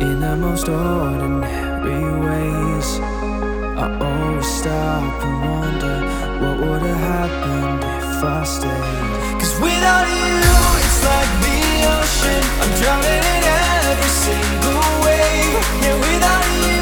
In the most ordinary ways, I always stop and wonder what would have happened if I stayed. 'Cause without you, it's like the ocean, I'm drowning in every single wave. Yeah, without you